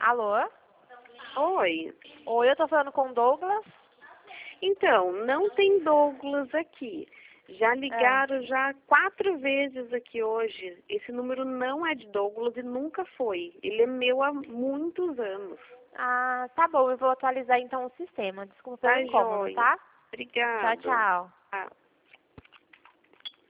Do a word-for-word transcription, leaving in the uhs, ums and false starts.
Alô? Oi. Oi, eu tô falando com o Douglas. Então, não tem Douglas aqui. Já É. ligaram já quatro vezes aqui hoje. Esse número não é de Douglas e nunca foi. Ele é meu há muitos anos. Ah, tá bom, eu vou atualizar então o sistema. Desculpa Tá pelo incômodo, joia. tá? Tchau, Obrigada. tchau. Tchau.